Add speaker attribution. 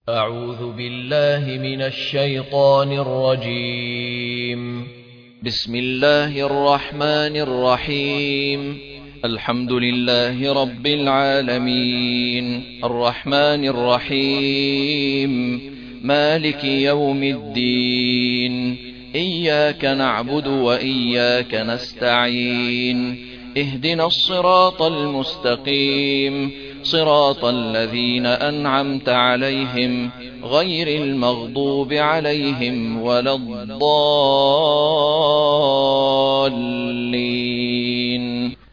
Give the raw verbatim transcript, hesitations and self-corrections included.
Speaker 1: أعوذ بالله من الشيطان الرجيم.
Speaker 2: بسم الله الرحمن الرحيم. الحمد لله رب العالمين، الرحمن الرحيم، مالك يوم الدين. إياك نعبد وإياك نستعين. اهدنا الصراط المستقيم، صراط الذين أنعمت عليهم غير المغضوب عليهم ولا الضالين.